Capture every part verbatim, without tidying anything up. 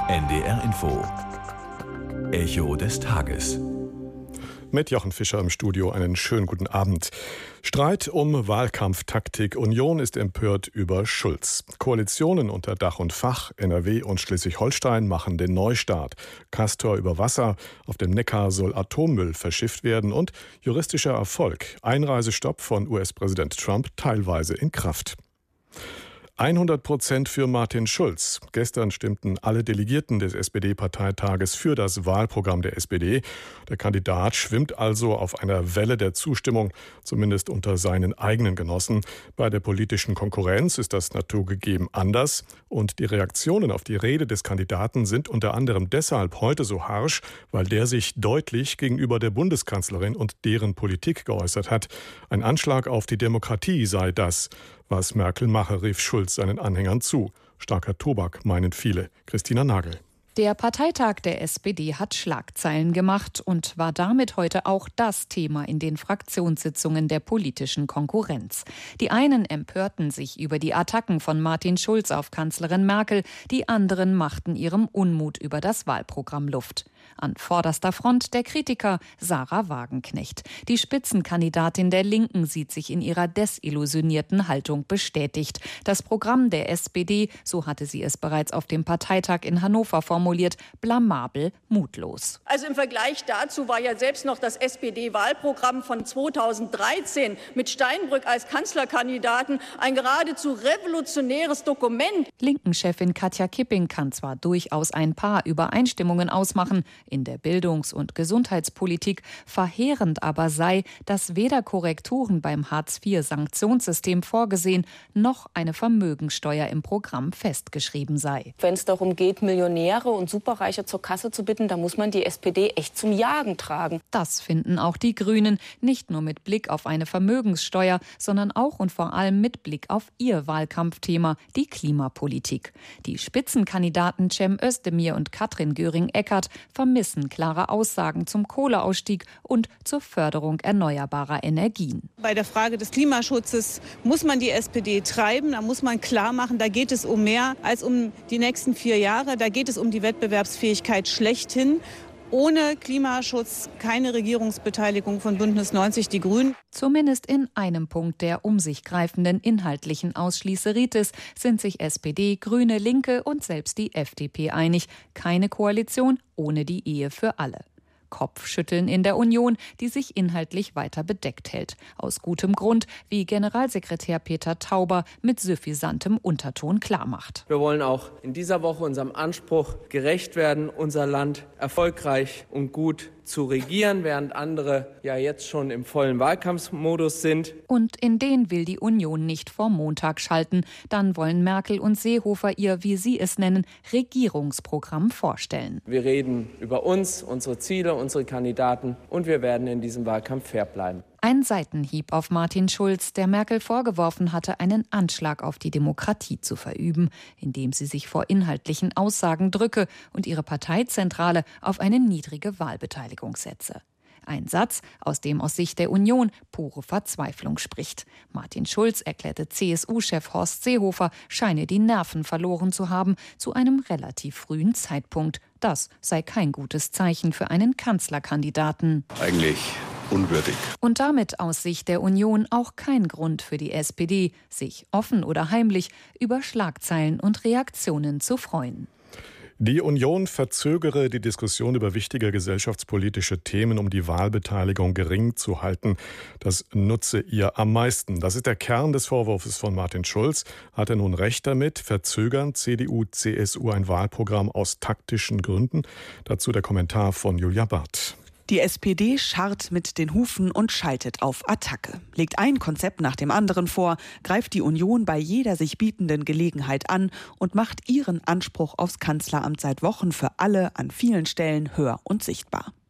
N D R Info. Echo des Tages. Mit Jochen Fischer im Studio einen schönen guten Abend. Streit um Wahlkampftaktik. Union ist empört über Schulz. Koalitionen unter Dach und Fach, N R W und Schleswig-Holstein machen den Neustart. Castor über Wasser, auf dem Neckar soll Atommüll verschifft werden und juristischer Erfolg. Einreisestopp von U S-Präsident Trump teilweise in Kraft. hundert Prozent für Martin Schulz. Gestern stimmten alle Delegierten des S P D-Parteitages für das Wahlprogramm der S P D. Der Kandidat schwimmt also auf einer Welle der Zustimmung, zumindest unter seinen eigenen Genossen. Bei der politischen Konkurrenz ist das naturgegeben anders. Und die Reaktionen auf die Rede des Kandidaten sind unter anderem deshalb heute so harsch, weil der sich deutlich gegenüber der Bundeskanzlerin und deren Politik geäußert hat. Ein Anschlag auf die Demokratie sei das, was Merkel mache, rief Schulz seinen Anhängern zu. Starker Tobak, meinen viele. Christina Nagel. Der Parteitag der S P D hat Schlagzeilen gemacht und war damit heute auch das Thema in den Fraktionssitzungen der politischen Konkurrenz. Die einen empörten sich über die Attacken von Martin Schulz auf Kanzlerin Merkel, die anderen machten ihrem Unmut über das Wahlprogramm Luft. An vorderster Front der Kritiker Sarah Wagenknecht. Die Spitzenkandidatin der Linken sieht sich in ihrer desillusionierten Haltung bestätigt. Das Programm der S P D, so hatte sie es bereits auf dem Parteitag in Hannover formuliert, blamabel, mutlos. Also im Vergleich dazu war ja selbst noch das S P D-Wahlprogramm von zweitausenddreizehn mit Steinbrück als Kanzlerkandidaten ein geradezu revolutionäres Dokument. Linken-Chefin Katja Kipping kann zwar durchaus ein paar Übereinstimmungen ausmachen, in der Bildungs- und Gesundheitspolitik, verheerend aber sei, dass weder Korrekturen beim Hartz vier Sanktionssystem vorgesehen, noch eine Vermögensteuer im Programm festgeschrieben sei. Wenn es darum geht, Millionäre und Superreiche zur Kasse zu bitten, dann muss man die S P D echt zum Jagen tragen. Das finden auch die Grünen, nicht nur mit Blick auf eine Vermögenssteuer, sondern auch und vor allem mit Blick auf ihr Wahlkampfthema, die Klimapolitik. Die Spitzenkandidaten Cem Özdemir und Katrin Göring-Eckardt vermissen klare Aussagen zum Kohleausstieg und zur Förderung erneuerbarer Energien. Bei der Frage des Klimaschutzes muss man die S P D treiben, da muss man klar machen, da geht es um mehr als um die nächsten vier Jahre, da geht es um die Wettbewerbsfähigkeit schlechthin. Ohne Klimaschutz keine Regierungsbeteiligung von Bündnis neunzig Die Grünen. Zumindest in einem Punkt der um sich greifenden inhaltlichen Ausschließeritis sind sich S P D, Grüne, Linke und selbst die F D P einig. Keine Koalition ohne die Ehe für alle. Kopfschütteln in der Union, die sich inhaltlich weiter bedeckt hält. Aus gutem Grund, wie Generalsekretär Peter Tauber mit suffisantem Unterton klarmacht. Wir wollen auch in dieser Woche unserem Anspruch gerecht werden, unser Land erfolgreich und gut zu regieren, während andere ja jetzt schon im vollen Wahlkampfmodus sind. Und in den will die Union nicht vor Montag schalten. Dann wollen Merkel und Seehofer ihr, wie sie es nennen, Regierungsprogramm vorstellen. Wir reden über uns, unsere Ziele, unsere Kandidaten und wir werden in diesem Wahlkampf fair bleiben. Ein Seitenhieb auf Martin Schulz, der Merkel vorgeworfen hatte, einen Anschlag auf die Demokratie zu verüben, indem sie sich vor inhaltlichen Aussagen drücke und ihre Parteizentrale auf eine niedrige Wahlbeteiligung setze. Ein Satz, aus dem aus Sicht der Union pure Verzweiflung spricht. Martin Schulz erklärte C S U-Chef Horst Seehofer, scheine die Nerven verloren zu haben zu einem relativ frühen Zeitpunkt. Das sei kein gutes Zeichen für einen Kanzlerkandidaten. Eigentlich unwürdig. Und damit aus Sicht der Union auch kein Grund für die S P D, sich offen oder heimlich über Schlagzeilen und Reaktionen zu freuen. Die Union verzögere die Diskussion über wichtige gesellschaftspolitische Themen, um die Wahlbeteiligung gering zu halten. Das nutze ihr am meisten. Das ist der Kern des Vorwurfs von Martin Schulz. Hat er nun recht damit? Verzögern C D U, C S U ein Wahlprogramm aus taktischen Gründen? Dazu der Kommentar von Julia Barth. Die S P D scharrt mit den Hufen und schaltet auf Attacke. Legt ein Konzept nach dem anderen vor, greift die Union bei jeder sich bietenden Gelegenheit an und macht ihren Anspruch aufs Kanzleramt seit Wochen für alle an vielen Stellen hör und sichtbar.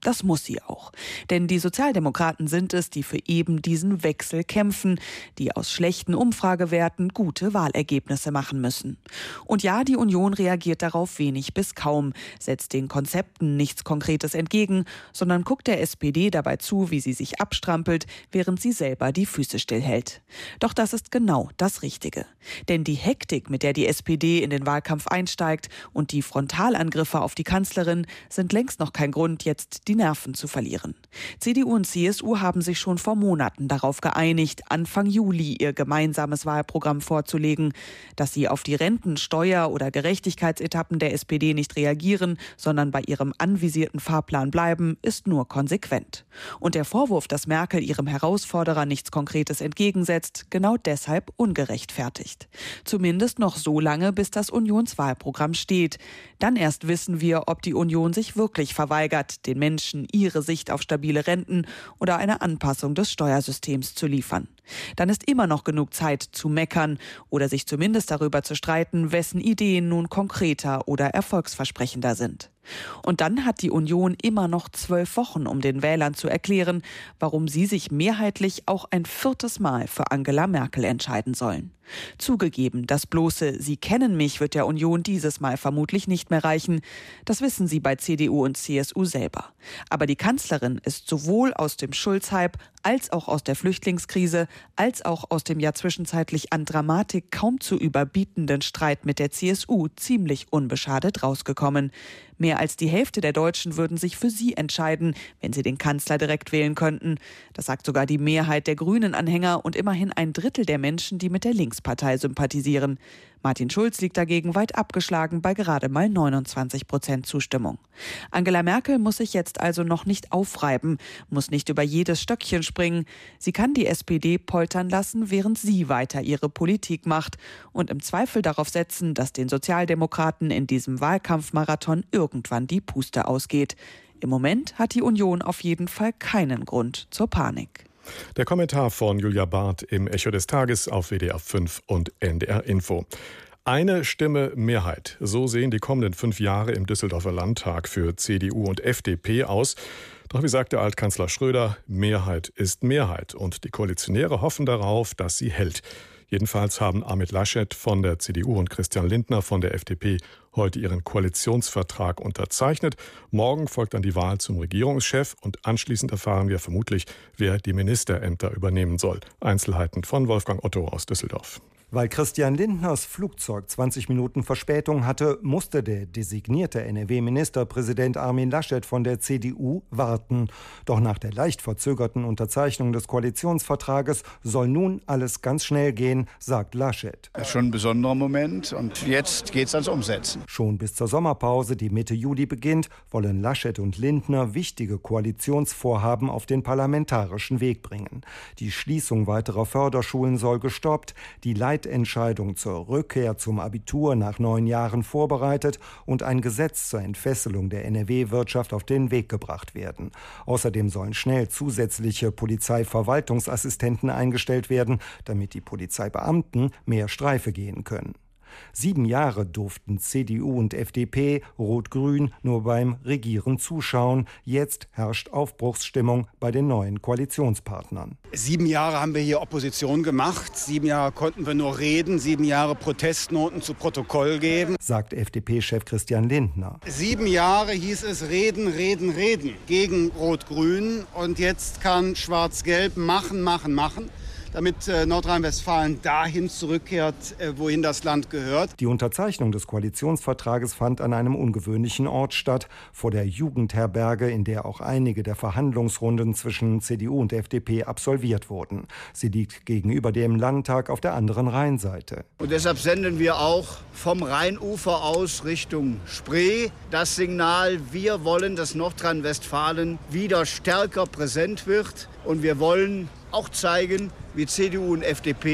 Das muss sie auch. Denn die Sozialdemokraten sind es, die für eben diesen Wechsel kämpfen, die aus schlechten Umfragewerten gute Wahlergebnisse machen müssen. Und ja, die Union reagiert darauf wenig bis kaum, setzt den Konzepten nichts Konkretes entgegen, sondern guckt der S P D dabei zu, wie sie sich abstrampelt, während sie selber die Füße stillhält. Doch das ist genau das Richtige. Denn die Hektik, mit der die S P D in den Wahlkampf einsteigt und die Frontalangriffe auf die Kanzlerin sind längst noch kein Grund, jetzt die Nerven zu verlieren. C D U und C S U haben sich schon vor Monaten darauf geeinigt, Anfang Juli ihr gemeinsames Wahlprogramm vorzulegen. Dass sie auf die Renten-, Steuer- oder Gerechtigkeitsetappen der S P D nicht reagieren, sondern bei ihrem anvisierten Fahrplan bleiben, ist nur konsequent. Und der Vorwurf, dass Merkel ihrem Herausforderer nichts Konkretes entgegensetzt, genau deshalb ungerechtfertigt. Zumindest noch so lange, bis das Unionswahlprogramm steht. Dann erst wissen wir, ob die Union sich wirklich verweigert, den Menschen ihre Sicht auf stabile Renten oder eine Anpassung des Steuersystems zu liefern. Dann ist immer noch genug Zeit zu meckern oder sich zumindest darüber zu streiten, wessen Ideen nun konkreter oder erfolgsversprechender sind. Und dann hat die Union immer noch zwölf Wochen, um den Wählern zu erklären, warum sie sich mehrheitlich auch ein viertes Mal für Angela Merkel entscheiden sollen. Zugegeben, das bloße „Sie kennen mich" wird der Union dieses Mal vermutlich nicht mehr reichen. Das wissen sie bei C D U und C S U selber. Aber die Kanzlerin ist sowohl aus dem Schulz-Hype als auch aus der Flüchtlingskrise, als auch aus dem ja zwischenzeitlich an Dramatik kaum zu überbietenden Streit mit der C S U ziemlich unbeschadet rausgekommen. Mehr als die Hälfte der Deutschen würden sich für sie entscheiden, wenn sie den Kanzler direkt wählen könnten. Das sagt sogar die Mehrheit der Grünen-Anhänger und immerhin ein Drittel der Menschen, die mit der Linkspartei sympathisieren. Martin Schulz liegt dagegen weit abgeschlagen bei gerade mal neunundzwanzig Prozent Zustimmung. Angela Merkel muss sich jetzt also noch nicht aufreiben, muss nicht über jedes Stöckchen springen. Sie kann die S P D poltern lassen, während sie weiter ihre Politik macht und im Zweifel darauf setzen, dass den Sozialdemokraten in diesem Wahlkampfmarathon irgendwann die Puste ausgeht. Im Moment hat die Union auf jeden Fall keinen Grund zur Panik. Der Kommentar von Julia Barth im Echo des Tages auf W D R fünf und N D R Info. Eine Stimme Mehrheit. So sehen die kommenden fünf Jahre im Düsseldorfer Landtag für C D U und F D P aus. Doch wie sagte Altkanzler Schröder, Mehrheit ist Mehrheit. Und die Koalitionäre hoffen darauf, dass sie hält. Jedenfalls haben Armin Laschet von der C D U und Christian Lindner von der F D P heute ihren Koalitionsvertrag unterzeichnet. Morgen folgt dann die Wahl zum Regierungschef und anschließend erfahren wir vermutlich, wer die Ministerämter übernehmen soll. Einzelheiten von Wolfgang Otto aus Düsseldorf. Weil Christian Lindners Flugzeug zwanzig Minuten Verspätung hatte, musste der designierte N R W-Ministerpräsident Armin Laschet von der C D U warten. Doch nach der leicht verzögerten Unterzeichnung des Koalitionsvertrages soll nun alles ganz schnell gehen, sagt Laschet. Das ist schon ein besonderer Moment und jetzt geht's ans Umsetzen. Schon bis zur Sommerpause, die Mitte Juli beginnt, wollen Laschet und Lindner wichtige Koalitionsvorhaben auf den parlamentarischen Weg bringen. Die Schließung weiterer Förderschulen soll gestoppt, die Leitentscheidung zur Rückkehr zum Abitur nach neun Jahren vorbereitet und ein Gesetz zur Entfesselung der N R W-Wirtschaft auf den Weg gebracht werden. Außerdem sollen schnell zusätzliche Polizeiverwaltungsassistenten eingestellt werden, damit die Polizeibeamten mehr Streife gehen können. Sieben Jahre durften C D U und F D P, Rot-Grün, nur beim Regieren zuschauen. Jetzt herrscht Aufbruchsstimmung bei den neuen Koalitionspartnern. Sieben Jahre haben wir hier Opposition gemacht. Sieben Jahre konnten wir nur reden. Sieben Jahre Protestnoten zu Protokoll geben, sagt F D P-Chef Christian Lindner. Sieben Jahre hieß es reden, reden, reden gegen Rot-Grün. Und jetzt kann Schwarz-Gelb machen, machen, machen, damit äh, Nordrhein-Westfalen dahin zurückkehrt, äh, wohin das Land gehört. Die Unterzeichnung des Koalitionsvertrages fand an einem ungewöhnlichen Ort statt, vor der Jugendherberge, in der auch einige der Verhandlungsrunden zwischen C D U und F D P absolviert wurden. Sie liegt gegenüber dem Landtag auf der anderen Rheinseite. Und deshalb senden wir auch vom Rheinufer aus Richtung Spree das Signal, wir wollen, dass Nordrhein-Westfalen wieder stärker präsent wird und wir wollen auch zeigen, wie C D U und F D P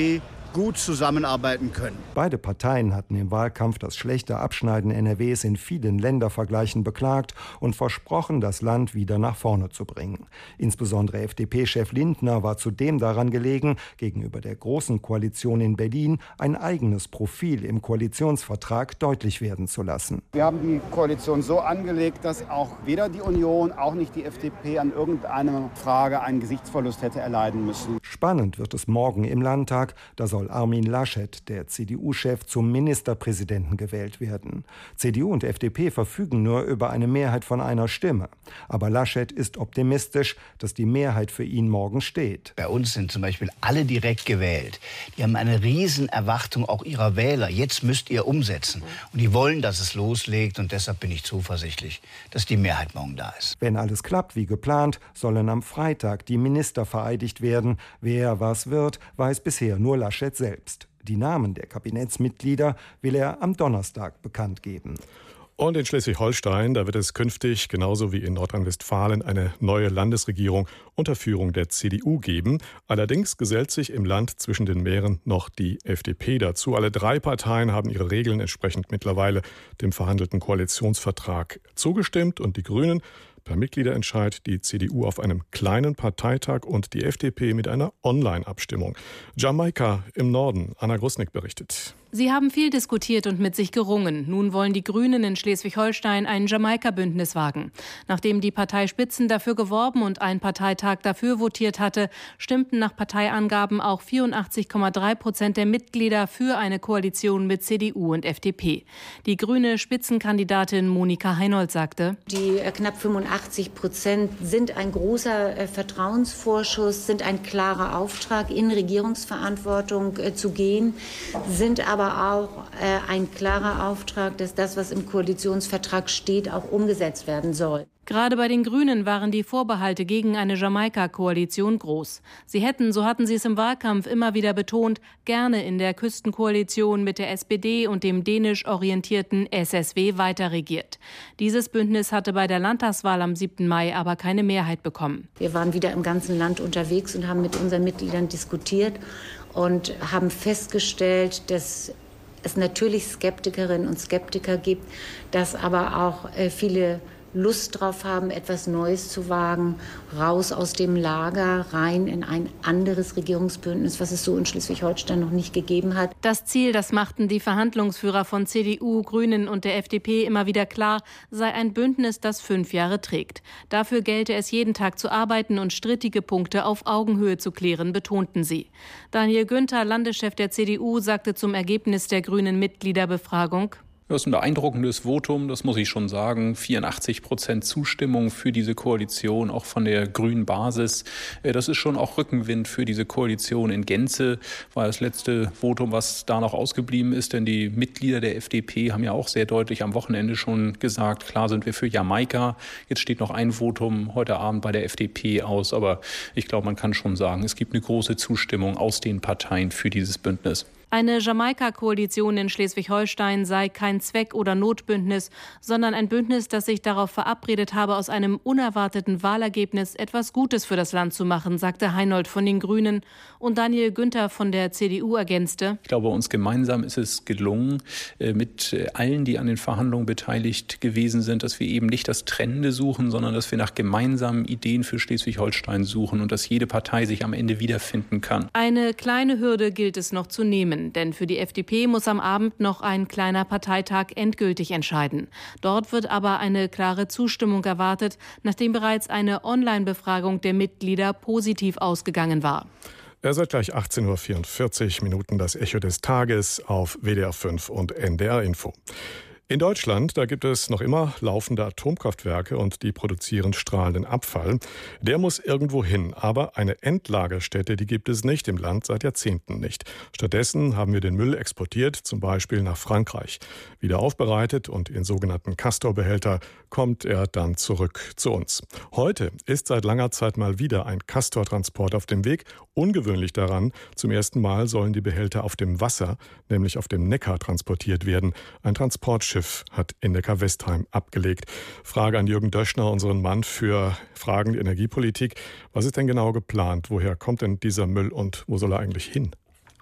gut zusammenarbeiten können. Beide Parteien hatten im Wahlkampf das schlechte Abschneiden N R Ws in vielen Ländervergleichen beklagt und versprochen, das Land wieder nach vorne zu bringen. Insbesondere F D P-Chef Lindner war zudem daran gelegen, gegenüber der Großen Koalition in Berlin ein eigenes Profil im Koalitionsvertrag deutlich werden zu lassen. Wir haben die Koalition so angelegt, dass auch weder die Union, auch nicht die F D P an irgendeiner Frage einen Gesichtsverlust hätte erleiden müssen. Spannend wird es morgen im Landtag. Da soll Armin Laschet, der C D U-Chef, zum Ministerpräsidenten gewählt werden. C D U und F D P verfügen nur über eine Mehrheit von einer Stimme. Aber Laschet ist optimistisch, dass die Mehrheit für ihn morgen steht. Bei uns sind zum Beispiel alle direkt gewählt. Die haben eine Riesenerwartung auch ihrer Wähler. Jetzt müsst ihr umsetzen. Und die wollen, dass es loslegt. Und deshalb bin ich zuversichtlich, dass die Mehrheit morgen da ist. Wenn alles klappt wie geplant, sollen am Freitag die Minister vereidigt werden. Wer was wird, weiß bisher nur Laschet selbst. Die Namen der Kabinettsmitglieder will er am Donnerstag bekannt geben. Und in Schleswig-Holstein, da wird es künftig, genauso wie in Nordrhein-Westfalen, eine neue Landesregierung unter Führung der C D U geben. Allerdings gesellt sich im Land zwischen den Meeren noch die F D P dazu. Alle drei Parteien haben ihre Regeln entsprechend mittlerweile dem verhandelten Koalitionsvertrag zugestimmt. Und die Grünen per Mitgliederentscheid, die C D U auf einem kleinen Parteitag und die F D P mit einer Online-Abstimmung. Jamaika im Norden, Anna Grusnick berichtet. Sie haben viel diskutiert und mit sich gerungen. Nun wollen die Grünen in Schleswig-Holstein ein Jamaika-Bündnis wagen. Nachdem die Parteispitzen dafür geworben und ein Parteitag dafür votiert hatte, stimmten nach Parteiangaben auch vierundachtzig Komma drei Prozent der Mitglieder für eine Koalition mit C D U und F D P. Die grüne Spitzenkandidatin Monika Heinold sagte: Die knapp fünfundachtzig Prozent sind ein großer Vertrauensvorschuss, sind ein klarer Auftrag, in Regierungsverantwortung zu gehen, sind aber aber auch äh, ein klarer Auftrag, dass das, was im Koalitionsvertrag steht, auch umgesetzt werden soll. Gerade bei den Grünen waren die Vorbehalte gegen eine Jamaika-Koalition groß. Sie hätten, so hatten sie es im Wahlkampf immer wieder betont, gerne in der Küstenkoalition mit der S P D und dem dänisch orientierten S S W weiterregiert. Dieses Bündnis hatte bei der Landtagswahl am siebten Mai aber keine Mehrheit bekommen. Wir waren wieder im ganzen Land unterwegs und haben mit unseren Mitgliedern diskutiert und haben festgestellt, dass es natürlich Skeptikerinnen und Skeptiker gibt, dass aber auch äh, viele Lust drauf haben, etwas Neues zu wagen, raus aus dem Lager, rein in ein anderes Regierungsbündnis, was es so in Schleswig-Holstein noch nicht gegeben hat. Das Ziel, das machten die Verhandlungsführer von C D U, Grünen und der F D P immer wieder klar, sei ein Bündnis, das fünf Jahre trägt. Dafür gelte es, jeden Tag zu arbeiten und strittige Punkte auf Augenhöhe zu klären, betonten sie. Daniel Günther, Landeschef der C D U, sagte zum Ergebnis der grünen Mitgliederbefragung: Das ist ein beeindruckendes Votum, das muss ich schon sagen. vierundachtzig Prozent Zustimmung für diese Koalition, auch von der grünen Basis. Das ist schon auch Rückenwind für diese Koalition in Gänze. War das letzte Votum, was da noch ausgeblieben ist. Denn die Mitglieder der F D P haben ja auch sehr deutlich am Wochenende schon gesagt, klar sind wir für Jamaika. Jetzt steht noch ein Votum heute Abend bei der F D P aus. Aber ich glaube, man kann schon sagen, es gibt eine große Zustimmung aus den Parteien für dieses Bündnis. Eine Jamaika-Koalition in Schleswig-Holstein sei kein Zweck- oder Notbündnis, sondern ein Bündnis, das sich darauf verabredet habe, aus einem unerwarteten Wahlergebnis etwas Gutes für das Land zu machen, sagte Heinold von den Grünen. Und Daniel Günther von der C D U ergänzte: Ich glaube, uns gemeinsam ist es gelungen, mit allen, die an den Verhandlungen beteiligt gewesen sind, dass wir eben nicht das Trennende suchen, sondern dass wir nach gemeinsamen Ideen für Schleswig-Holstein suchen und dass jede Partei sich am Ende wiederfinden kann. Eine kleine Hürde gilt es noch zu nehmen. Denn für die F D P muss am Abend noch ein kleiner Parteitag endgültig entscheiden. Dort wird aber eine klare Zustimmung erwartet, nachdem bereits eine Online-Befragung der Mitglieder positiv ausgegangen war. Er seit gleich achtzehn Uhr vierundvierzig Minuten das Echo des Tages auf W D R fünf und N D R Info. In Deutschland, da gibt es noch immer laufende Atomkraftwerke und die produzieren strahlenden Abfall. Der muss irgendwo hin, aber eine Endlagerstätte, die gibt es nicht im Land, seit Jahrzehnten nicht. Stattdessen haben wir den Müll exportiert, zum Beispiel nach Frankreich. Wieder aufbereitet und in sogenannten Castor-Behälter kommt er dann zurück zu uns. Heute ist seit langer Zeit mal wieder ein Castor-Transport auf dem Weg. Ungewöhnlich daran, zum ersten Mal sollen die Behälter auf dem Wasser, nämlich auf dem Neckar, transportiert werden. Ein Transportschiff hat in Neckar-Westheim abgelegt. Frage an Jürgen Döschner, unseren Mann für Fragen der Energiepolitik. Was ist denn genau geplant? Woher kommt denn dieser Müll und wo soll er eigentlich hin?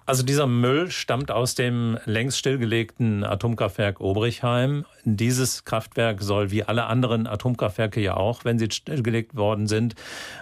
Also dieser Müll stammt aus dem längst stillgelegten Atomkraftwerk Obrichheim. Dieses Kraftwerk soll wie alle anderen Atomkraftwerke ja auch, wenn sie stillgelegt worden sind,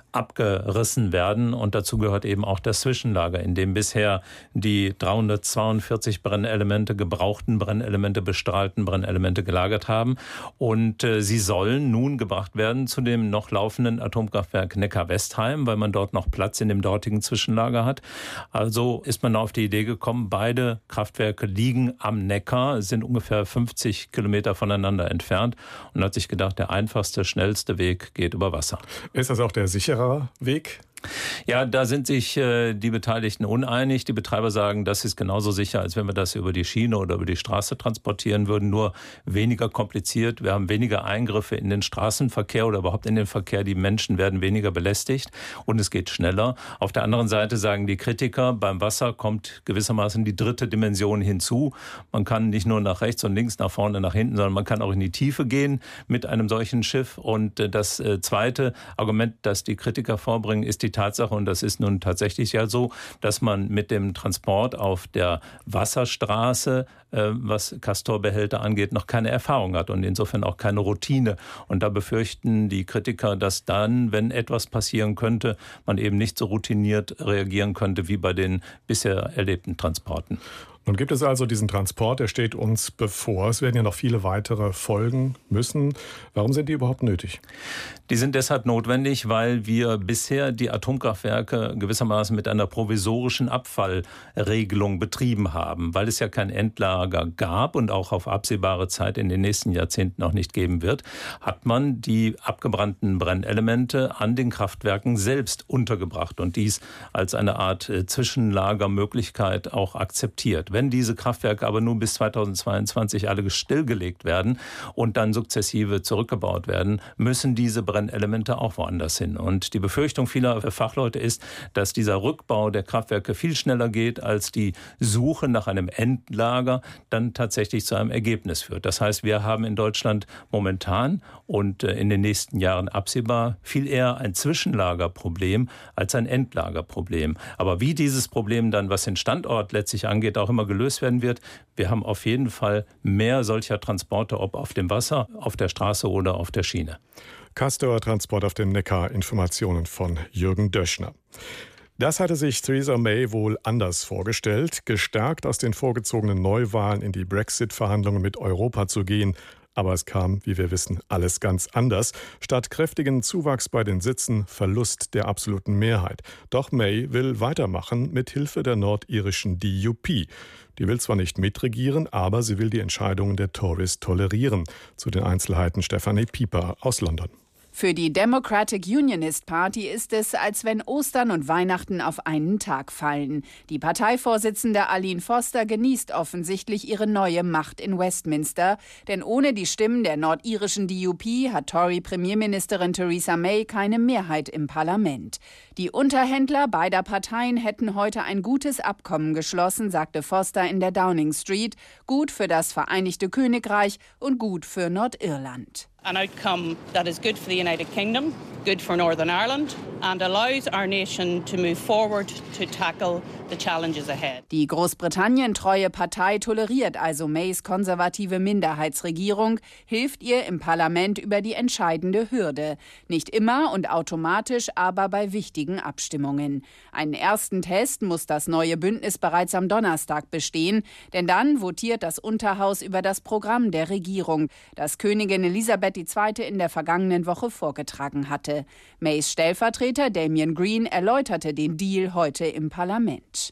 abgerissen werden. Und dazu gehört eben auch das Zwischenlager, in dem bisher die dreihundertzweiundvierzig Brennelemente, gebrauchten Brennelemente, bestrahlten Brennelemente gelagert haben. Und äh, sie sollen nun gebracht werden zu dem noch laufenden Atomkraftwerk Neckar-Westheim, weil man dort noch Platz in dem dortigen Zwischenlager hat. Also ist man auf die Idee gekommen, beide Kraftwerke liegen am Neckar, sind ungefähr fünfzig Kilometer voneinander entfernt und hat sich gedacht, der einfachste, schnellste Weg geht über Wasser. Ist das auch der sichere Weg? Ja, da sind sich äh, die Beteiligten uneinig. Die Betreiber sagen, das ist genauso sicher, als wenn wir das über die Schiene oder über die Straße transportieren würden, nur weniger kompliziert. Wir haben weniger Eingriffe in den Straßenverkehr oder überhaupt in den Verkehr. Die Menschen werden weniger belästigt und es geht schneller. Auf der anderen Seite sagen die Kritiker, beim Wasser kommt gewissermaßen die dritte Dimension hinzu. Man kann nicht nur nach rechts und links, nach vorne, nach hinten, sondern man kann auch in die Tiefe gehen mit einem solchen Schiff. Und äh, das äh, zweite Argument, das die Kritiker vorbringen, ist die Tatsache, und das ist nun tatsächlich ja so, dass man mit dem Transport auf der Wasserstraße, äh, was Castorbehälter angeht, noch keine Erfahrung hat und insofern auch keine Routine. Und da befürchten die Kritiker, dass dann, wenn etwas passieren könnte, man eben nicht so routiniert reagieren könnte wie bei den bisher erlebten Transporten. Nun gibt es also diesen Transport, der steht uns bevor. Es werden ja noch viele weitere folgen müssen. Warum sind die überhaupt nötig? Die sind deshalb notwendig, weil wir bisher die Atomkraftwerke gewissermaßen mit einer provisorischen Abfallregelung betrieben haben. Weil es ja kein Endlager gab und auch auf absehbare Zeit in den nächsten Jahrzehnten auch nicht geben wird, hat man die abgebrannten Brennelemente an den Kraftwerken selbst untergebracht und dies als eine Art Zwischenlagermöglichkeit auch akzeptiert. Wenn diese Kraftwerke aber nur bis zweitausendzweiundzwanzig alle stillgelegt werden und dann sukzessive zurückgebaut werden, müssen diese Brennelemente auch woanders hin. Und die Befürchtung vieler Fachleute ist, dass dieser Rückbau der Kraftwerke viel schneller geht, als die Suche nach einem Endlager dann tatsächlich zu einem Ergebnis führt. Das heißt, wir haben in Deutschland momentan und in den nächsten Jahren absehbar viel eher ein Zwischenlagerproblem als ein Endlagerproblem. Aber wie dieses Problem dann, was den Standort letztlich angeht, auch immer gelöst werden wird, wir haben auf jeden Fall mehr solcher Transporte, ob auf dem Wasser, auf der Straße oder auf der Schiene. Castor-Transport auf dem Neckar, Informationen von Jürgen Döschner. Das hatte sich Theresa May wohl anders vorgestellt, gestärkt aus den vorgezogenen Neuwahlen in die Brexit-Verhandlungen mit Europa zu gehen. Aber es kam, wie wir wissen, alles ganz anders. Statt kräftigen Zuwachs bei den Sitzen, Verlust der absoluten Mehrheit. Doch May will weitermachen mit Hilfe der nordirischen D U P. Die will zwar nicht mitregieren, aber sie will die Entscheidungen der Tories tolerieren. Zu den Einzelheiten Stefanie Pieper aus London. Für die Democratic Unionist Party ist es, als wenn Ostern und Weihnachten auf einen Tag fallen. Die Parteivorsitzende Arlene Foster genießt offensichtlich ihre neue Macht in Westminster. Denn ohne die Stimmen der nordirischen D U P hat Tory-Premierministerin Theresa May keine Mehrheit im Parlament. Die Unterhändler beider Parteien hätten heute ein gutes Abkommen geschlossen, sagte Foster in der Downing Street. Gut für das Vereinigte Königreich und gut für Nordirland. An outcome that is good for the United Kingdom, good for Northern Ireland and allows our nation to move forward to tackle the challenges ahead. Die Großbritannien-treue Partei toleriert also Mays konservative Minderheitsregierung, hilft ihr im Parlament über die entscheidende Hürde. Nicht immer und automatisch, aber bei wichtigen Abstimmungen. Einen ersten Test muss das neue Bündnis bereits am Donnerstag bestehen, denn dann votiert das Unterhaus über das Programm der Regierung, das Königin Elisabeth die Zweite in der vergangenen Woche vorgetragen hatte. Mays Stellvertreter Damien Green erläuterte den Deal heute im Parlament.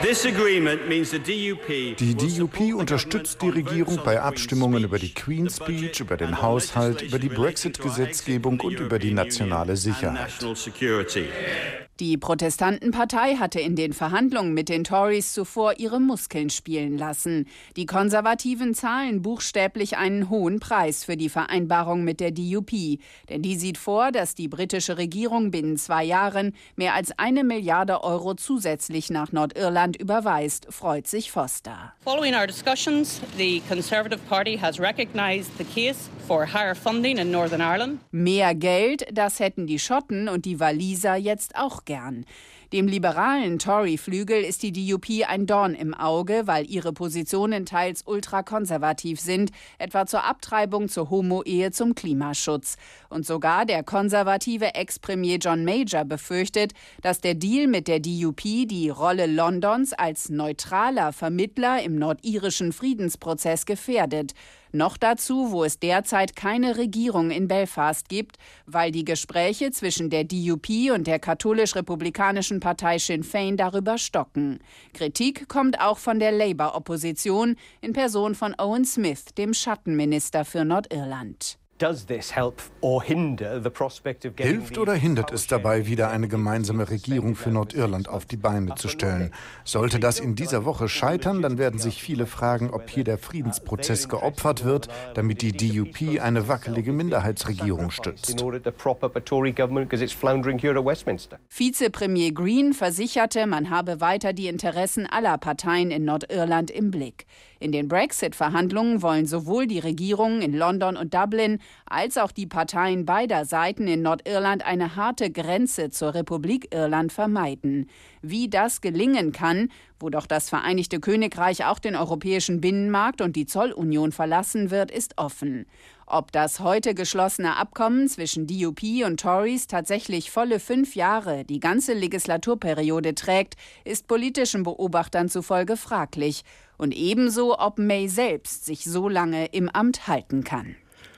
Die D U P unterstützt die Regierung bei Abstimmungen über die Queen's Speech, über den Haushalt, über die Brexit-Gesetzgebung und über die nationale Sicherheit. Die Protestantenpartei hatte in den Verhandlungen mit den Tories zuvor ihre Muskeln spielen lassen. Die Konservativen zahlen buchstäblich einen hohen Preis für die Vereinbarung mit der D U P. Denn die sieht vor, dass die britische Regierung binnen zwei Jahren mehr als eine Milliarde Euro zusätzlich nach Nordirland überweist, freut sich Foster. Following our discussions, the Conservative Party has recognized the case for higher funding in Northern Ireland. Mehr Geld, das hätten die Schotten und die Waliser jetzt auch gern. Dem liberalen Tory-Flügel ist die D U P ein Dorn im Auge, weil ihre Positionen teils ultrakonservativ sind, etwa zur Abtreibung, zur Homo-Ehe, zum Klimaschutz. Und sogar der konservative Ex-Premier John Major befürchtet, dass der Deal mit der D U P die Rolle Londons als neutraler Vermittler im nordirischen Friedensprozess gefährdet. Noch dazu, wo es derzeit keine Regierung in Belfast gibt, weil die Gespräche zwischen der D U P und der katholisch-republikanischen Partei Sinn Féin darüber stocken. Kritik kommt auch von der Labour-Opposition in Person von Owen Smith, dem Schattenminister für Nordirland. Hilft oder hindert es dabei, wieder eine gemeinsame Regierung für Nordirland auf die Beine zu stellen? Sollte das in dieser Woche scheitern, dann werden sich viele fragen, ob hier der Friedensprozess geopfert wird, damit die D U P eine wackelige Minderheitsregierung stützt. Vizepremier Green versicherte, man habe weiter die Interessen aller Parteien in Nordirland im Blick. In den Brexit-Verhandlungen wollen sowohl die Regierungen in London und Dublin als auch die Parteien beider Seiten in Nordirland eine harte Grenze zur Republik Irland vermeiden. Wie das gelingen kann, wo doch das Vereinigte Königreich auch den europäischen Binnenmarkt und die Zollunion verlassen wird, ist offen. Ob das heute geschlossene Abkommen zwischen D U P und Tories tatsächlich volle fünf Jahre, die ganze Legislaturperiode trägt, ist politischen Beobachtern zufolge fraglich. Und ebenso, ob May selbst sich so lange im Amt halten kann.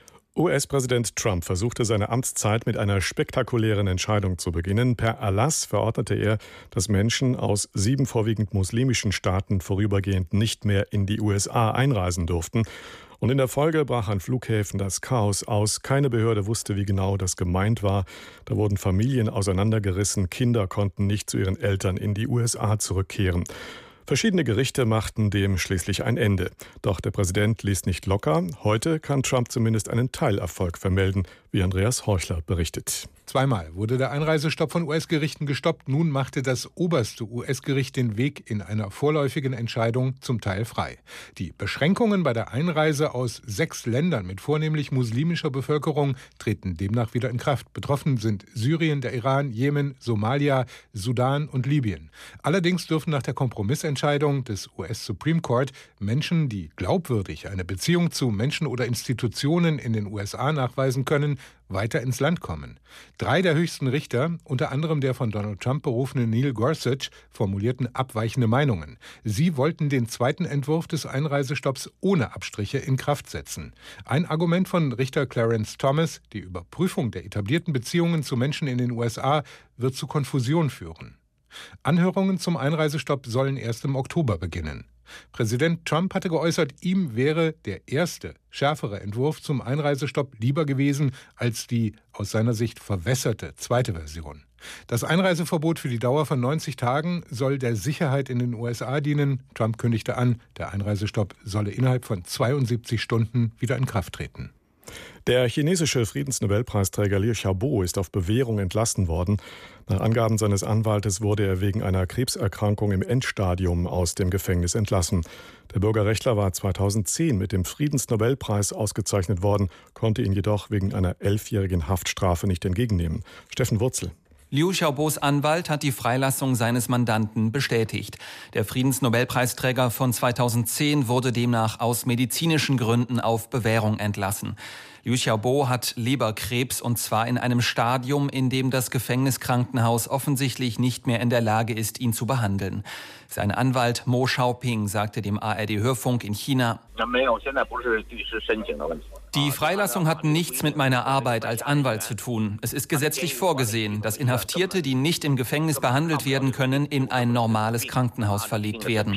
U S-Präsident Trump versuchte seine Amtszeit mit einer spektakulären Entscheidung zu beginnen. Per Erlass verordnete er, dass Menschen aus sieben vorwiegend muslimischen Staaten vorübergehend nicht mehr in die U S A einreisen durften. Und in der Folge brach an Flughäfen das Chaos aus. Keine Behörde wusste, wie genau das gemeint war. Da wurden Familien auseinandergerissen. Kinder konnten nicht zu ihren Eltern in die U S A zurückkehren. Verschiedene Gerichte machten dem schließlich ein Ende. Doch der Präsident ließ nicht locker. Heute kann Trump zumindest einen Teilerfolg vermelden, wie Andreas Horchler berichtet. Zweimal wurde der Einreisestopp von U S-Gerichten gestoppt. Nun machte das oberste U S-Gericht den Weg in einer vorläufigen Entscheidung zum Teil frei. Die Beschränkungen bei der Einreise aus sechs Ländern mit vornehmlich muslimischer Bevölkerung treten demnach wieder in Kraft. Betroffen sind Syrien, der Iran, Jemen, Somalia, Sudan und Libyen. Allerdings dürfen nach der Kompromissentscheidung des U S Supreme Court Menschen, die glaubwürdig eine Beziehung zu Menschen oder Institutionen in den U S A nachweisen können, weiter ins Land kommen. Drei der höchsten Richter, unter anderem der von Donald Trump berufene Neil Gorsuch, formulierten abweichende Meinungen. Sie wollten den zweiten Entwurf des Einreisestopps ohne Abstriche in Kraft setzen. Ein Argument von Richter Clarence Thomas, die Überprüfung der etablierten Beziehungen zu Menschen in den U S A wird zu Konfusion führen. Anhörungen zum Einreisestopp sollen erst im Oktober beginnen. Präsident Trump hatte geäußert, ihm wäre der erste, schärfere Entwurf zum Einreisestopp lieber gewesen als die aus seiner Sicht verwässerte zweite Version. Das Einreiseverbot für die Dauer von neunzig Tagen soll der Sicherheit in den U S A dienen. Trump kündigte an, der Einreisestopp solle innerhalb von zweiundsiebzig Stunden wieder in Kraft treten. Der chinesische Friedensnobelpreisträger Liu Xiaobo ist auf Bewährung entlassen worden. Nach Angaben seines Anwaltes wurde er wegen einer Krebserkrankung im Endstadium aus dem Gefängnis entlassen. Der Bürgerrechtler war zweitausendzehn mit dem Friedensnobelpreis ausgezeichnet worden, konnte ihn jedoch wegen einer elfjährigen Haftstrafe nicht entgegennehmen. Steffen Wurzel. Liu Xiaobos Anwalt hat die Freilassung seines Mandanten bestätigt. Der Friedensnobelpreisträger von zweitausendzehn wurde demnach aus medizinischen Gründen auf Bewährung entlassen. Liu Xiaobo hat Leberkrebs und zwar in einem Stadium, in dem das Gefängniskrankenhaus offensichtlich nicht mehr in der Lage ist, ihn zu behandeln. Sein Anwalt Mo Xiaoping sagte dem A R D-Hörfunk in China: Die Freilassung hat nichts mit meiner Arbeit als Anwalt zu tun. Es ist gesetzlich vorgesehen, dass Inhaftierte, die nicht im Gefängnis behandelt werden können, in ein normales Krankenhaus verlegt werden.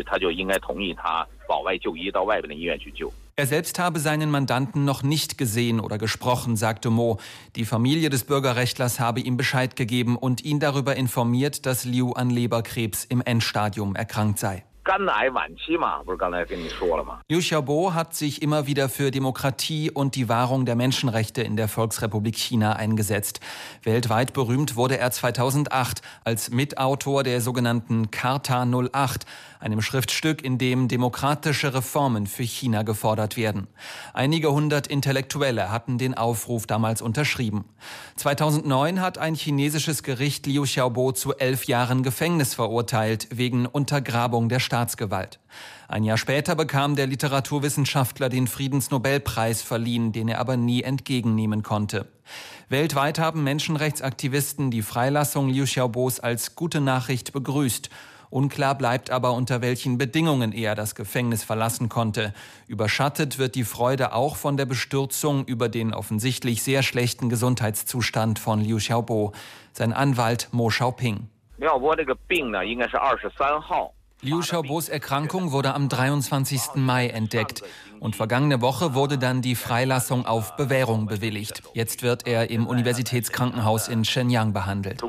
Er selbst habe seinen Mandanten noch nicht gesehen oder gesprochen, sagte Mo. Die Familie des Bürgerrechtlers habe ihm Bescheid gegeben und ihn darüber informiert, dass Liu an Leberkrebs im Endstadium erkrankt sei. Liu Xiaobo hat sich immer wieder für Demokratie und die Wahrung der Menschenrechte in der Volksrepublik China eingesetzt. Weltweit berühmt wurde er zweitausendacht als Mitautor der sogenannten Charta null acht, einem Schriftstück, in dem demokratische Reformen für China gefordert werden. Einige hundert Intellektuelle hatten den Aufruf damals unterschrieben. zweitausendneun hat ein chinesisches Gericht Liu Xiaobo zu elf Jahren Gefängnis verurteilt, wegen Untergrabung der Staatsgewalt. Ein Jahr später bekam der Literaturwissenschaftler den Friedensnobelpreis verliehen, den er aber nie entgegennehmen konnte. Weltweit haben Menschenrechtsaktivisten die Freilassung Liu Xiaobos als gute Nachricht begrüßt. Unklar bleibt aber, unter welchen Bedingungen er das Gefängnis verlassen konnte. Überschattet wird die Freude auch von der Bestürzung über den offensichtlich sehr schlechten Gesundheitszustand von Liu Xiaobo. Sein Anwalt Mo Xiaoping. Liu Xiaobos Erkrankung wurde am dreiundzwanzigsten Mai entdeckt. Und vergangene Woche wurde dann die Freilassung auf Bewährung bewilligt. Jetzt wird er im Universitätskrankenhaus in Shenyang behandelt.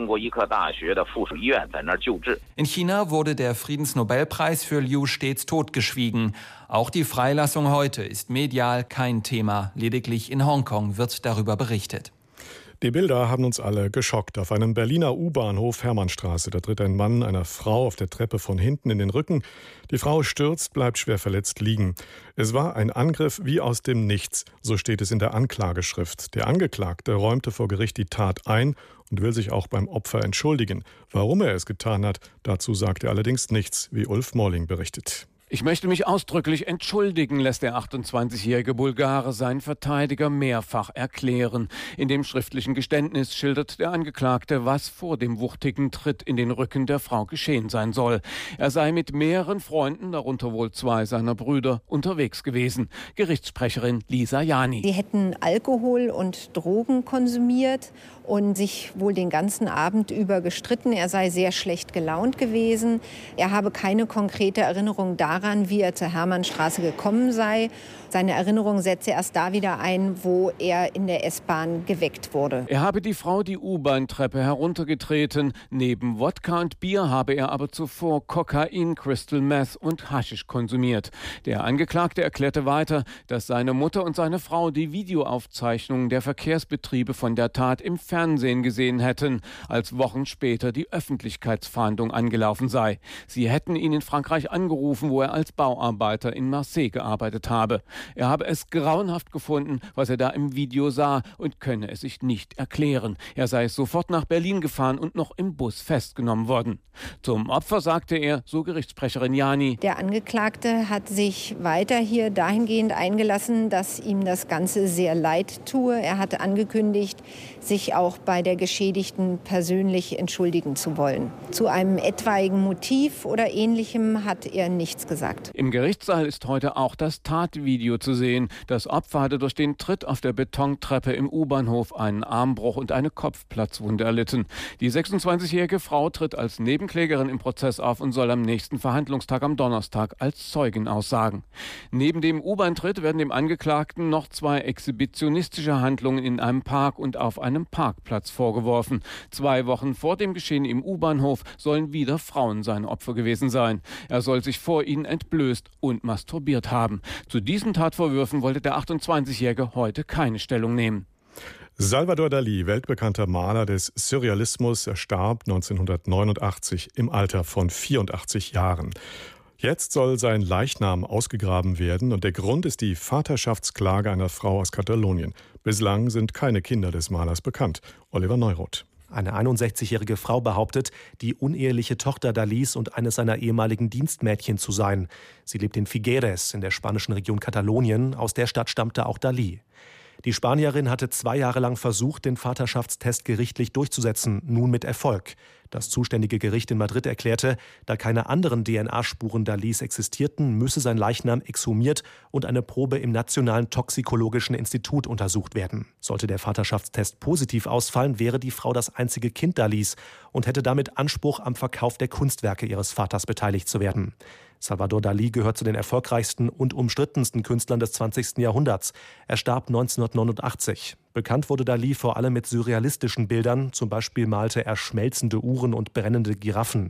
In China wurde der Friedensnobelpreis für Liu stets totgeschwiegen. Auch die Freilassung heute ist medial kein Thema. Lediglich in Hongkong wird darüber berichtet. Die Bilder haben uns alle geschockt. Auf einem Berliner U-Bahnhof Hermannstraße, da tritt ein Mann einer Frau auf der Treppe von hinten in den Rücken. Die Frau stürzt, bleibt schwer verletzt liegen. Es war ein Angriff wie aus dem Nichts, so steht es in der Anklageschrift. Der Angeklagte räumte vor Gericht die Tat ein und will sich auch beim Opfer entschuldigen. Warum er es getan hat, dazu sagt er allerdings nichts, wie Ulf Morling berichtet. Ich möchte mich ausdrücklich entschuldigen, lässt der achtundzwanzigjährige Bulgare seinen Verteidiger mehrfach erklären. In dem schriftlichen Geständnis schildert der Angeklagte, was vor dem wuchtigen Tritt in den Rücken der Frau geschehen sein soll. Er sei mit mehreren Freunden, darunter wohl zwei seiner Brüder, unterwegs gewesen. Gerichtssprecherin Lisa Jani. Sie hätten Alkohol und Drogen konsumiert und sich wohl den ganzen Abend über gestritten. Er sei sehr schlecht gelaunt gewesen. Er habe keine konkrete Erinnerung daran, wie er zur Hermannstraße gekommen sei. Seine Erinnerung setze erst da wieder ein, wo er in der S-Bahn geweckt wurde. Er habe die Frau die U-Bahn-Treppe heruntergetreten. Neben Wodka und Bier habe er aber zuvor Kokain, Crystal Meth und Haschisch konsumiert. Der Angeklagte erklärte weiter, dass seine Mutter und seine Frau die Videoaufzeichnungen der Verkehrsbetriebe von der Tat im Fernsehen gesehen hätten, als Wochen später die Öffentlichkeitsfahndung angelaufen sei. Sie hätten ihn in Frankreich angerufen, wo er als Bauarbeiter in Marseille gearbeitet habe. Er habe es grauenhaft gefunden, was er da im Video sah, und könne es sich nicht erklären. Er sei sofort nach Berlin gefahren und noch im Bus festgenommen worden. Zum Opfer sagte er, so Gerichtssprecherin Jani: Der Angeklagte hat sich weiter hier dahingehend eingelassen, dass ihm das Ganze sehr leid tue. Er hatte angekündigt, sich auch bei der Geschädigten persönlich entschuldigen zu wollen. Zu einem etwaigen Motiv oder Ähnlichem hat er nichts gesagt. Im Gerichtssaal ist heute auch das Tatvideo zu sehen. Das Opfer hatte durch den Tritt auf der Betontreppe im U-Bahnhof einen Armbruch und eine Kopfplatzwunde erlitten. Die sechsundzwanzigjährige Frau tritt als Nebenklägerin im Prozess auf und soll am nächsten Verhandlungstag am Donnerstag als Zeugin aussagen. Neben dem U-Bahn-Tritt werden dem Angeklagten noch zwei exhibitionistische Handlungen in einem Park und auf einem Parkplatz vorgeworfen. Zwei Wochen vor dem Geschehen im U-Bahnhof sollen wieder Frauen seine Opfer gewesen sein. Er soll sich vor ihnen entblößt und masturbiert haben. Zu diesen Tatvorwürfen wollte der achtundzwanzigjährige heute keine Stellung nehmen. Salvador Dalí, weltbekannter Maler des Surrealismus, er starb neunzehnhundertneunundachtzig im Alter von vierundachtzig Jahren. Jetzt soll sein Leichnam ausgegraben werden und der Grund ist die Vaterschaftsklage einer Frau aus Katalonien. Bislang sind keine Kinder des Malers bekannt. Oliver Neuroth. Eine einundsechzigjährige Frau behauptet, die uneheliche Tochter Dalís und eines seiner ehemaligen Dienstmädchen zu sein. Sie lebt in Figueres in der spanischen Region Katalonien. Aus der Stadt stammte auch Dalí. Die Spanierin hatte zwei Jahre lang versucht, den Vaterschaftstest gerichtlich durchzusetzen, nun mit Erfolg. Das zuständige Gericht in Madrid erklärte, da keine anderen D N A-Spuren Dalís existierten, müsse sein Leichnam exhumiert und eine Probe im Nationalen Toxikologischen Institut untersucht werden. Sollte der Vaterschaftstest positiv ausfallen, wäre die Frau das einzige Kind Dalís und hätte damit Anspruch, am Verkauf der Kunstwerke ihres Vaters beteiligt zu werden. Salvador Dalí gehört zu den erfolgreichsten und umstrittensten Künstlern des zwanzigsten Jahrhunderts. Er starb neunzehnhundertneunundachtzig. Bekannt wurde Dalí vor allem mit surrealistischen Bildern. Zum Beispiel malte er schmelzende Uhren und brennende Giraffen.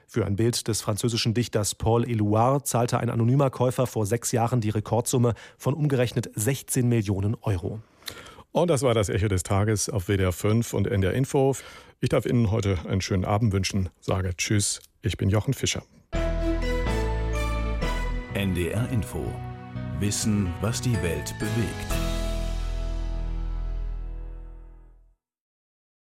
Für ein Bild des französischen Dichters Paul Éluard zahlte ein anonymer Käufer vor sechs Jahren die Rekordsumme von umgerechnet sechzehn Millionen Euro. Und das war das Echo des Tages auf W D R fünf und N D R Info. Ich darf Ihnen heute einen schönen Abend wünschen. Sage Tschüss, ich bin Jochen Fischer. N D R Info. Wissen, was die Welt bewegt.